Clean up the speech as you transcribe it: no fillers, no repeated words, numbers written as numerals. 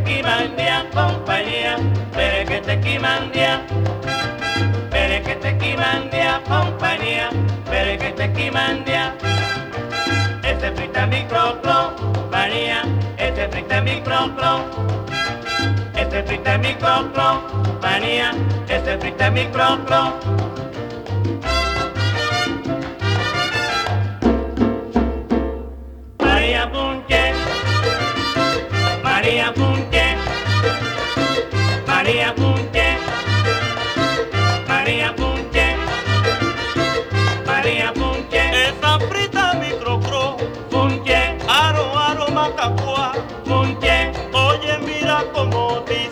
Perequetequimandia, compañía, Perequetequimandia, Perequetequimandia, compañía, Perequetequimandia. Ese frita microclo, María, ese frita microclo, ese frita microclo, María, ese frita microclo. María Punche, María Punche, María Punche, María Punche, María Punche. Esa frita microcro, Punche, aro, aro, macapua. Punche, Oye, mira cómo te